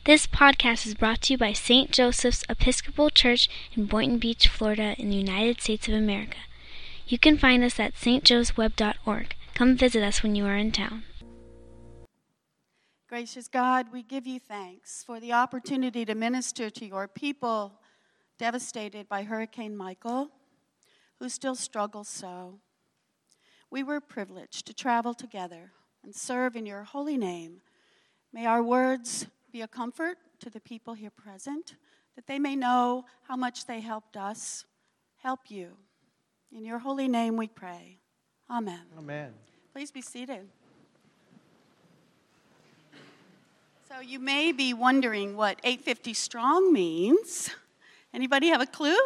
This podcast is brought to you by St. Joseph's Episcopal Church in Boynton Beach, Florida, in the United States of America. You can find us at stjoesweb.org. Come visit us when you are in town. Gracious God, we give you thanks for the opportunity to minister to your people devastated by Hurricane Michael, who still struggles so. We were privileged to travel together and serve in your holy name. May our words be a comfort to the people here present, that they may know how much they helped us help you. In your holy name we pray. Amen. Amen. Please be seated. So you may be wondering what 850 strong means. Anybody have a clue?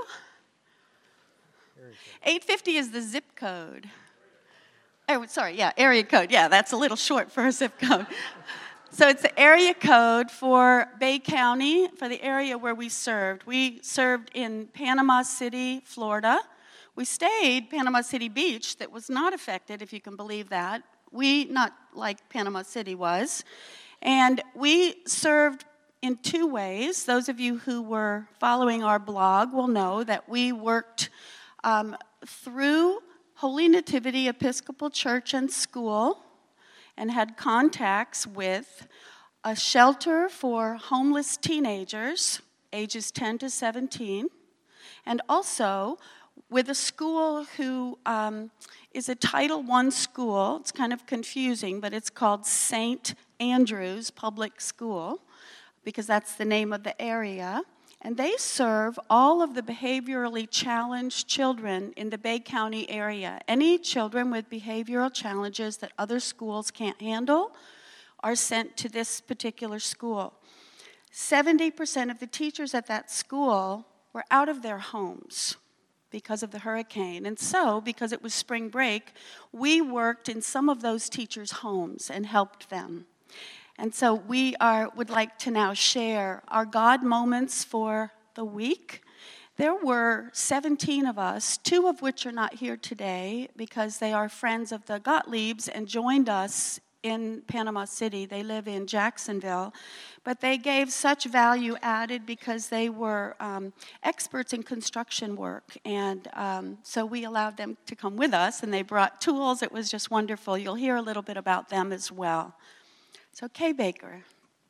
850 is the zip code. Oh, sorry, area code. Yeah, that's a little short for a zip code. So it's the area code for Bay County, for the area where we served. We served in Panama City, Florida. We stayed Panama City Beach that was not affected, if you can believe that. Not like Panama City was. And we served in two ways. Those of you who were following our blog will know that we worked through Holy Nativity Episcopal Church and School, and had contacts with a shelter for homeless teenagers, ages 10 to 17, and also with a school who is a Title I school. It's kind of confusing, but it's called St. Andrew's Public School, because that's the name of the area. And they serve all of the behaviorally challenged children in the Bay County area. Any children with behavioral challenges that other schools can't handle are sent to this particular school. 70% of the teachers at that school were out of their homes because of the hurricane. And so, because it was spring break, we worked in some of those teachers' homes and helped them. And so we would like to now share our God moments for the week. There were 17 of us, 2 of which are not here today because they are friends of the Gottliebs and joined us in Panama City. They live in Jacksonville. But they gave such value added because they were experts in construction work. And so we allowed them to come with us, and they brought tools. It was just wonderful. You'll hear a little bit about them as well. So, Kay Baker.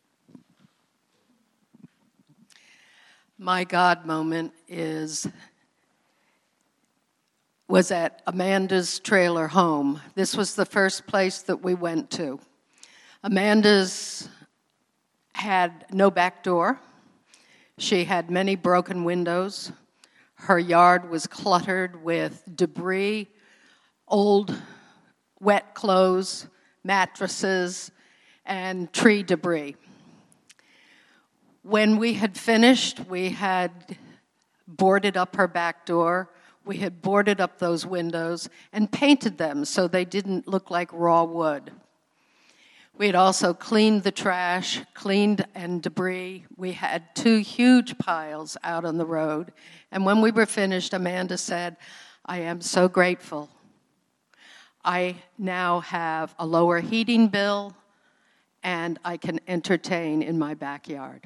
My God moment was at Amanda's trailer home. This was the first place that we went to. Amanda's had no back door. She had many broken windows. Her yard was cluttered with debris, old wet clothes, mattresses, and tree debris. When we had finished, we had boarded up her back door. We had boarded up those windows and painted them so they didn't look like raw wood. We had also cleaned the trash, and debris. We had 2 huge piles out on the road. And when we were finished, Amanda said, "I am so grateful. I now have a lower heating bill, and I can entertain in my backyard."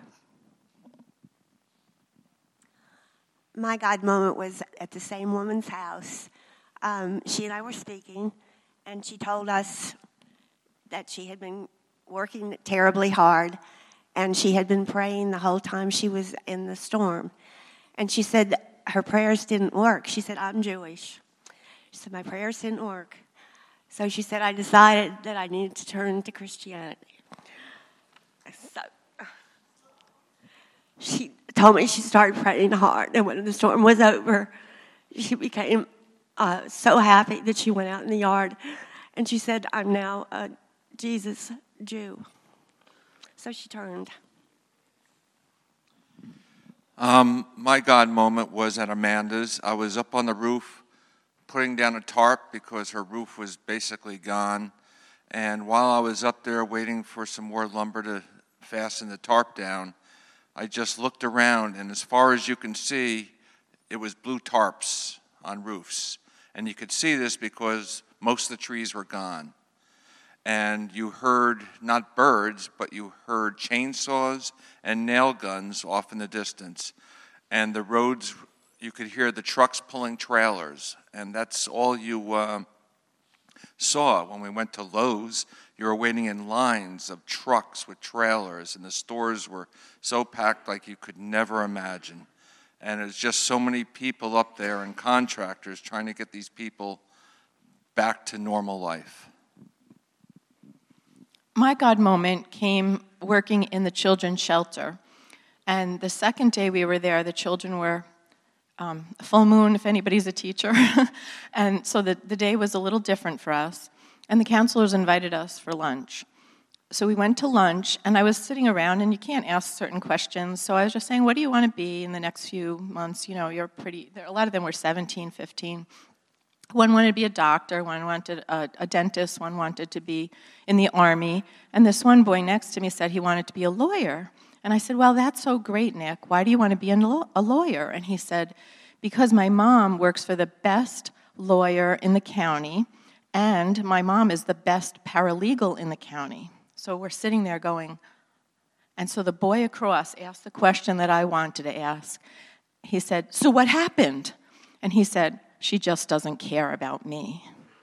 My God moment was at the same woman's house. She and I were speaking, and she told us that she had been working terribly hard, and she had been praying the whole time she was in the storm. And she said her prayers didn't work. She said, "I'm Jewish." She said, "My prayers didn't work." So she said, "I decided that I needed to turn to Christianity." So she told me she started praying hard, and when the storm was over, she became so happy that she went out in the yard, and she said, "I'm now a Jesus Jew." So she turned. My God moment was at Amanda's. I was up on the roof putting down a tarp because her roof was basically gone. And while I was up there waiting for some more lumber to fasten the tarp down, I just looked around, and as far as you can see, it was blue tarps on roofs. And you could see this because most of the trees were gone. and you heard not birds, but you heard chainsaws and nail guns off in the distance. And the roads, you could hear the trucks pulling trailers, and that's all you saw. When we went to Lowe's, you were waiting in lines of trucks with trailers, and the stores were so packed like you could never imagine. And there's just so many people up there and contractors trying to get these people back to normal life. My God moment came working in the children's shelter. And the second day we were there, the children were full moon, if anybody's a teacher. And so the day was a little different for us. And the counselors invited us for lunch. So we went to lunch, and I was sitting around, and you can't ask certain questions. So I was just saying, what do you want to be in the next few months? You know, you're pretty, a lot of them were 17, 15. One wanted to be a doctor, one wanted a dentist, one wanted to be in the Army. And this one boy next to me said he wanted to be a lawyer. And I said, well, that's so great, Nick. Why do you want to be a lawyer? And he said, because my mom works for the best lawyer in the county, and my mom is the best paralegal in the county. So we're sitting there going, and so the boy across asked the question that I wanted to ask. He said, so what happened? And he said, she just doesn't care about me.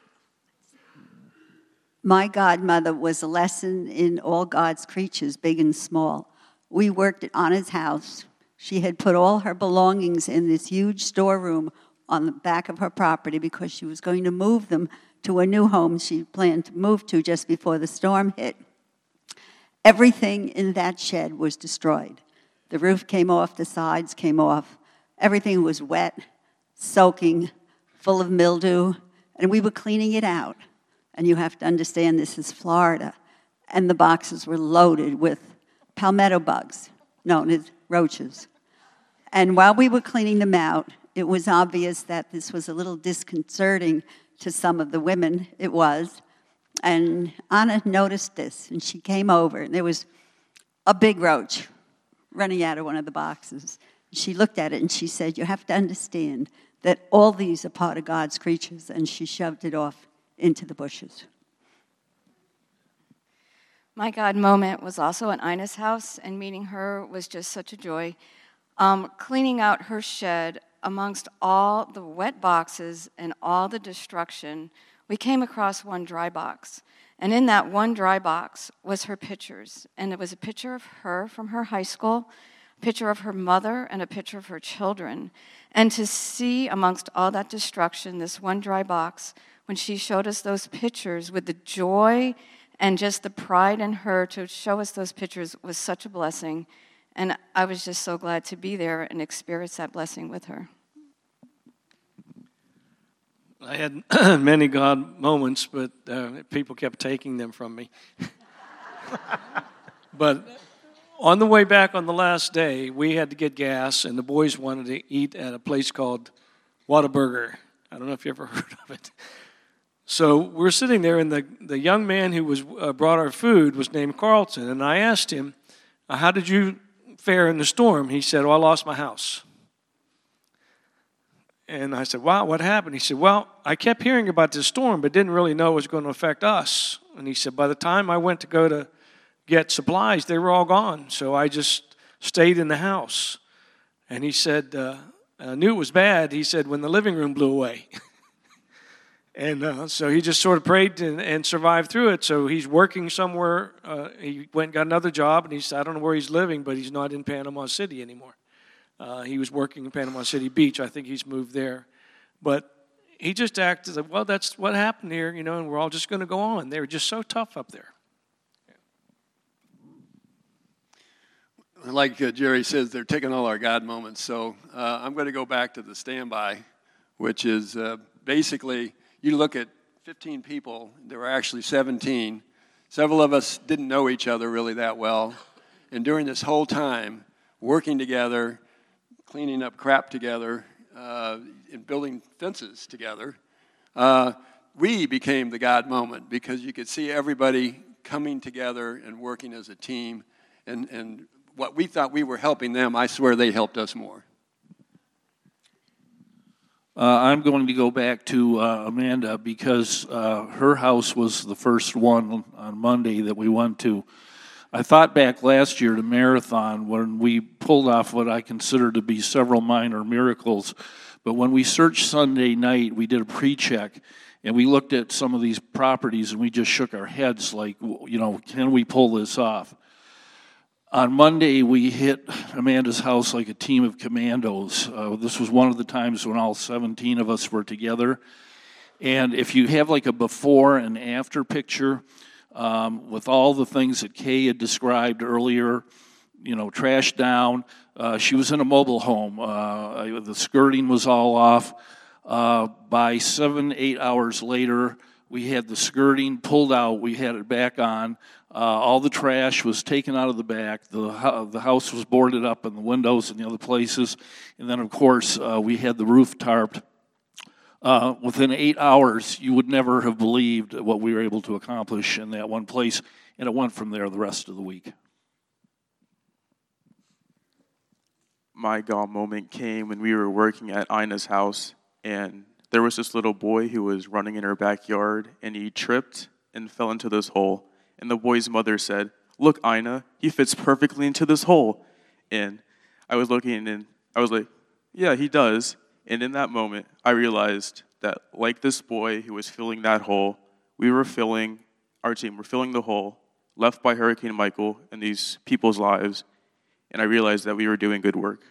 My godmother was a lesson in all God's creatures, big and small. We worked at Anna's house. She had put all her belongings in this huge storeroom on the back of her property because she was going to move them to a new home she planned to move to just before the storm hit. Everything in that shed was destroyed. The roof came off, the sides came off. Everything was wet, soaking, full of mildew, and we were cleaning it out. And you have to understand this is Florida. And the boxes were loaded with palmetto bugs, known as roaches. And while we were cleaning them out, it was obvious that this was a little disconcerting to some of the women. It was. And Anna noticed this, and she came over, and there was a big roach running out of one of the boxes. She looked at it, and she said, you have to understand that all these are part of God's creatures, and she shoved it off into the bushes. My God moment was also at Ina's house, and meeting her was just such a joy. Cleaning out her shed amongst all the wet boxes and all the destruction, we came across one dry box. And in that one dry box was her pictures. And it was a picture of her from her high school, a picture of her mother, and a picture of her children. And to see amongst all that destruction, this one dry box, when she showed us those pictures with the joy and just the pride in her to show us those pictures was such a blessing. And I was just so glad to be there and experience that blessing with her. I had many God moments, but people kept taking them from me. But on the way back on the last day, we had to get gas, and the boys wanted to eat at a place called Whataburger. I don't know if you ever heard of it. So we're sitting there, and the young man who was brought our food was named Carlton, and I asked him, how did you fare in the storm? He said, I lost my house. And I said, wow, what happened? He said, well, I kept hearing about this storm, but didn't really know it was going to affect us. And he said, by the time I went to go to get supplies, they were all gone. So I just stayed in the house. And he said, I knew it was bad. He said, when the living room blew away. And so he just sort of prayed and survived through it. So he's working somewhere. He went and got another job, and he said, I don't know where he's living, but he's not in Panama City anymore. He was working in Panama City Beach. I think he's moved there. But he just acted like, well, that's what happened here, and we're all just going to go on. They were just so tough up there. Like Jerry says, they're taking all our God moments. So I'm going to go back to the standby, which is basically you look at 15 people. There were actually 17. Several of us didn't know each other really that well. And during this whole time, working together, cleaning up crap together, and building fences together, we became the God moment because you could see everybody coming together and working as a team. And what we thought we were helping them, I swear they helped us more. I'm going to go back to Amanda because her house was the first one on Monday that we went to. I thought back last year to Marathon when we pulled off what I consider to be several minor miracles. But when we searched Sunday night, we did a pre-check, and we looked at some of these properties, and we just shook our heads like, can we pull this off? On Monday, we hit Amanda's house like a team of commandos. This was one of the times when all 17 of us were together. And if you have like a before and after picture, with all the things that Kay had described earlier, trash down, she was in a mobile home. The skirting was all off. By 7-8 hours later, we had the skirting pulled out. We had it back on. All the trash was taken out of the back. The house was boarded up in the windows and the other places. And then, of course, we had the roof tarped. Within 8 hours, you would never have believed what we were able to accomplish in that one place. And it went from there the rest of the week. My God moment came when we were working at Ina's house. And there was this little boy who was running in her backyard. And he tripped and fell into this hole. And the boy's mother said, "Look, Ina, he fits perfectly into this hole." And I was looking and I was like, yeah, he does. And in that moment, I realized that like this boy who was filling that hole, our team were filling the hole left by Hurricane Michael in these people's lives. And I realized that we were doing good work.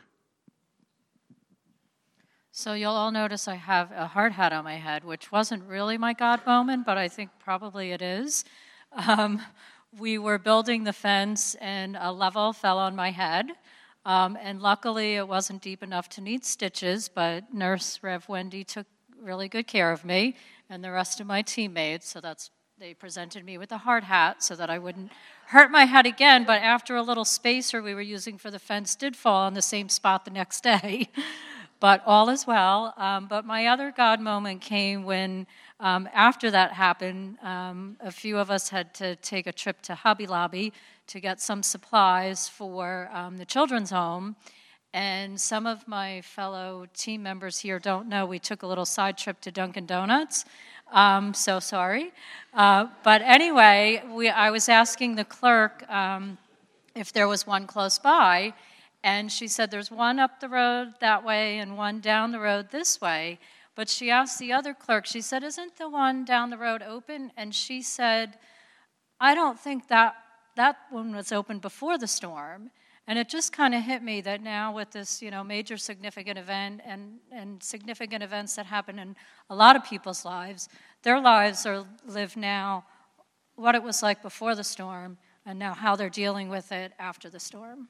So you'll all notice I have a hard hat on my head, which wasn't really my God moment, but I think probably it is. We were building the fence and a level fell on my head. And luckily it wasn't deep enough to need stitches, but Nurse Rev Wendy took really good care of me and the rest of my teammates. So they presented me with a hard hat so that I wouldn't hurt my head again. But after a little spacer we were using for the fence did fall on the same spot the next day. But all is well. But my other God moment came when, after that happened, a few of us had to take a trip to Hobby Lobby to get some supplies for the children's home. And some of my fellow team members here don't know we took a little side trip to Dunkin' Donuts. So sorry. But anyway, I was asking the clerk if there was one close by. And she said, there's one up the road that way and one down the road this way. But she asked the other clerk, she said, isn't the one down the road open? And she said, I don't think that one was open before the storm. And it just kind of hit me that now with this, major significant event and significant events that happen in a lot of people's lives, their lives live now what it was like before the storm and now how they're dealing with it after the storm.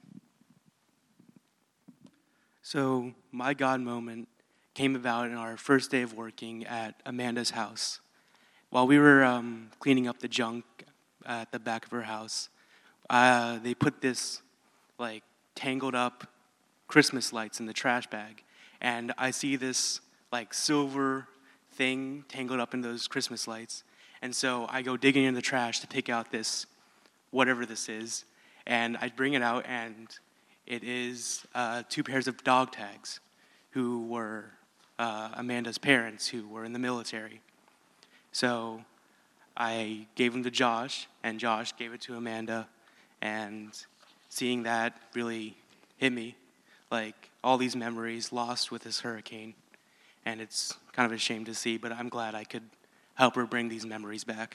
So my God moment came about in our first day of working at Amanda's house. While we were cleaning up the junk at the back of her house, they put this tangled up Christmas lights in the trash bag. And I see this silver thing tangled up in those Christmas lights. And so I go digging in the trash to pick out this, whatever this is. And I bring it out and it is 2 pairs of dog tags who were Amanda's parents who were in the military. So I gave them to Josh, and Josh gave it to Amanda, and seeing that really hit me, all these memories lost with this hurricane. And it's kind of a shame to see, but I'm glad I could help her bring these memories back.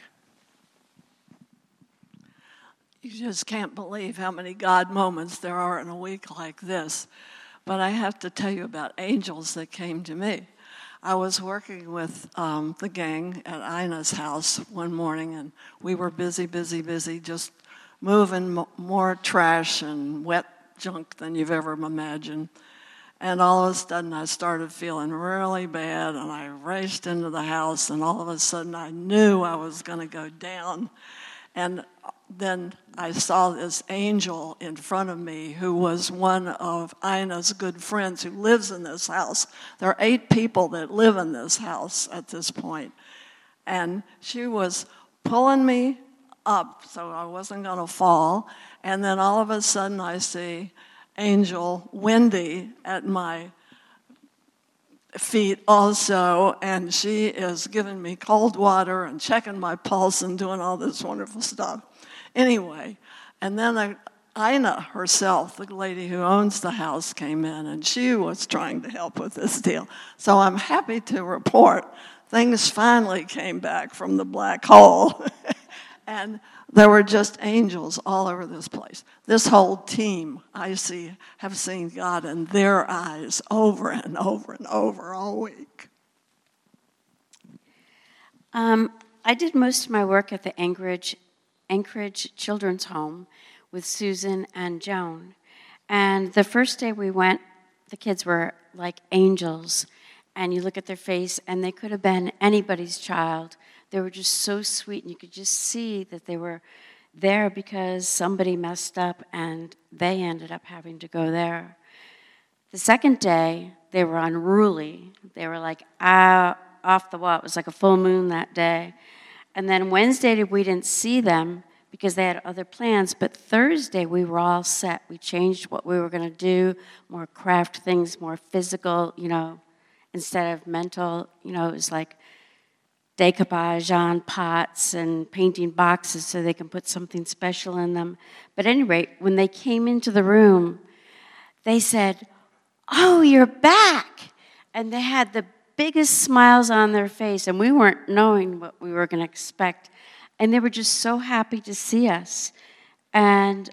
You just can't believe how many God moments there are in a week like this. But I have to tell you about angels that came to me. I was working with the gang at Ina's house one morning, and we were busy, just moving more trash and wet junk than you've ever imagined. And all of a sudden, I started feeling really bad, and I raced into the house, and all of a sudden, I knew I was going to go down. And then I saw this angel in front of me who was one of Ina's good friends who lives in this house. There are 8 people that live in this house at this point. And she was pulling me up so I wasn't going to fall. And then all of a sudden I see Angel Wendy at my feet also, and she is giving me cold water and checking my pulse and doing all this wonderful stuff. Anyway, and then Ina herself, the lady who owns the house, came in, and she was trying to help with this deal. So I'm happy to report things finally came back from the black hole. And there were just angels all over this place. This whole team, have seen God in their eyes over and over and over all week. I did most of my work at the Anchorage Children's Home with Susan and Joan. And the first day we went, the kids were like angels. And you look at their face, and they could have been anybody's child. They were just so sweet, and you could just see that they were there because somebody messed up, and they ended up having to go there. The second day, they were unruly. They were like off the wall. It was like a full moon that day. And then Wednesday, we didn't see them because they had other plans. But Thursday, we were all set. We changed what we were going to do, more craft things, more physical, instead of mental. It was like decoupage on pots and painting boxes so they can put something special in them. But at any rate, when they came into the room, they said, "Oh, you're back." And they had the biggest smiles on their face, and we weren't knowing what we were going to expect. And they were just so happy to see us. And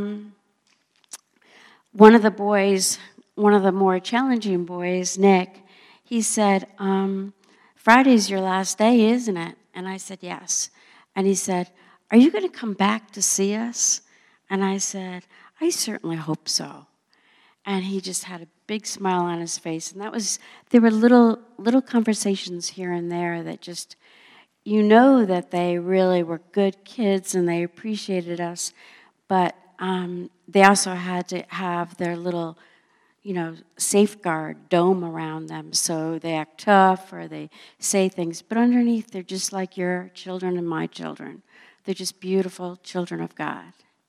one of the boys, one of the more challenging boys, Nick, he said, "Friday's your last day, isn't it?" And I said, "Yes." And he said, "Are you going to come back to see us?" And I said, "I certainly hope so." And he just had a big smile on his face. And there were little conversations here and there that just, that they really were good kids and they appreciated us. But they also had to have their little, safeguard dome around them. So they act tough or they say things. But underneath, they're just like your children and my children. They're just beautiful children of God.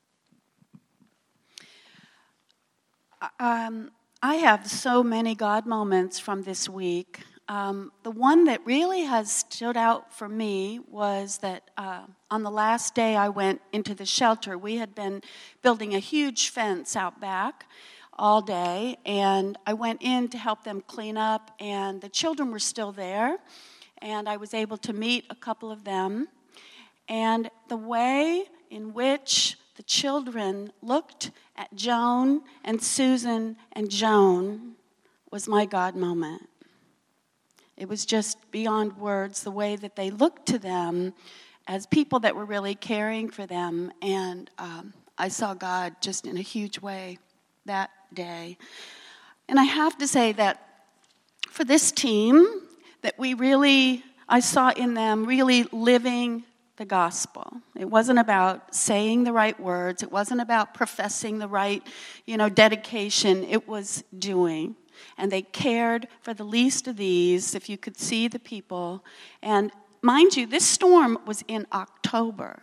I have so many God moments from this week. The one that really has stood out for me was that on the last day I went into the shelter, we had been building a huge fence out back all day, and I went in to help them clean up, and the children were still there, and I was able to meet a couple of them. And the way in which the children looked at Joan and Susan and Joan was my God moment. It was just beyond words, the way that they looked to them as people that were really caring for them. And I saw God just in a huge way that day. And I have to say that for this team, that I saw in them really living the gospel. It wasn't about saying the right words. It wasn't about professing the right, dedication. It was doing. And they cared for the least of these, if you could see the people. And mind you, this storm was in October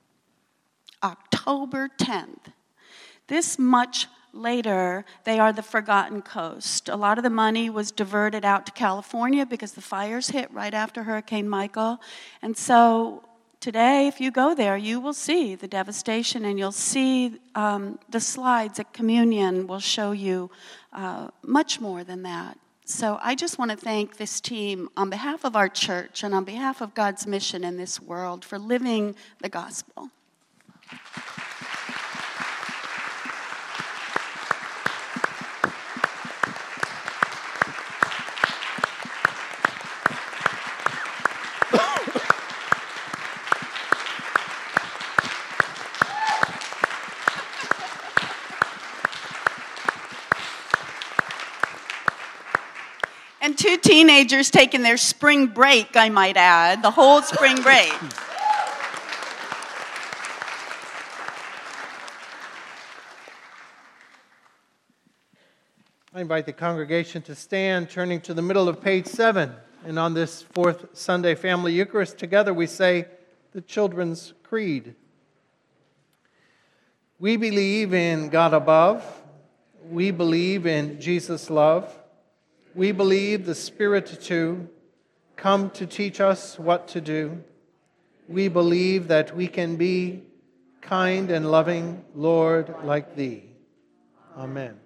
10th. This much later, they are the forgotten coast. A lot of the money was diverted out to California because the fires hit right after Hurricane Michael. And so today, if you go there, you will see the devastation, and you'll see the slides at communion will show you much more than that. So I just want to thank this team on behalf of our church and on behalf of God's mission in this world for living the gospel. And 2 teenagers taking their spring break, I might add, the whole spring break. I invite the congregation to stand, turning to the middle of page 7. And on this fourth Sunday Family Eucharist, together we say the Children's Creed. We believe in God above. We believe in Jesus' love. We believe the Spirit too, come to teach us what to do. We believe that we can be kind and loving, Lord, like Thee. Amen.